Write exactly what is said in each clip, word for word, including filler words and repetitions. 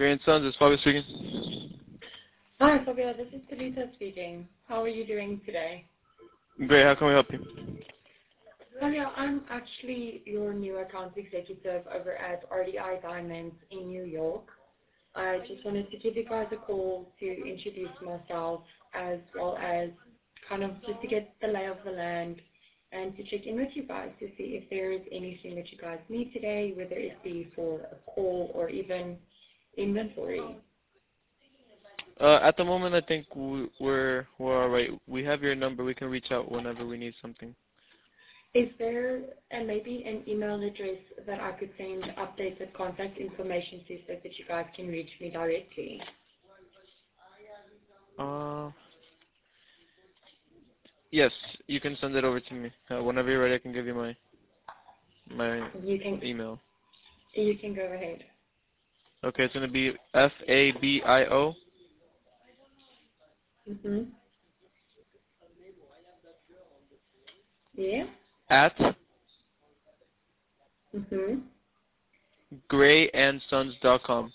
Grandsons, it's Fabio speaking. Hi, Fabio. This is Talita speaking. How are you doing today? Great, how can we help you? Fabio, I'm actually your new account executive over at R D I Diamonds in New York. I just wanted to give you guys a call to introduce myself as well as kind of just to get the lay of the land and to check in with you guys to see if there is anything that you guys need today, whether it be for a call or even inventory. Uh, at the moment, I think we- we're we're all right. We have your number. We can reach out whenever we need something. Is there and maybe an email address that I could send updated contact information to so that you guys can reach me directly? Uh, yes, you can send it over to me. Uh, whenever you're ready, I can give you my my You can email. you can go ahead. Okay, it's gonna be F A B I O Mhm. Yeah. at Mhm. gray and sons dot com.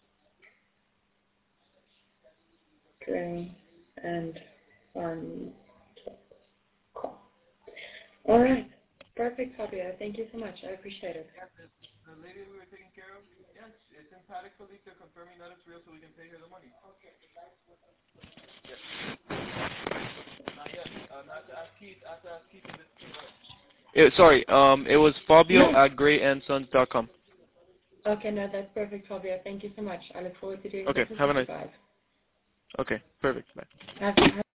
Okay. And um. Cool. All right. Perfect, Fabio. Thank you so much. I appreciate it. The lady we were taking care of, yes, it's emphatically to confirming that it's real so we can pay her the money. Yes. Not yet. Uh, not to ask Keith, I have to ask Keith if it's too much. It, sorry, um, it was Fabio No. at gray and sons dot com. Okay, no, that's perfect, Fabio. Thank you so much. I look forward to doing Okay, business have a with you nice. guys. Okay, perfect. Bye. Have, have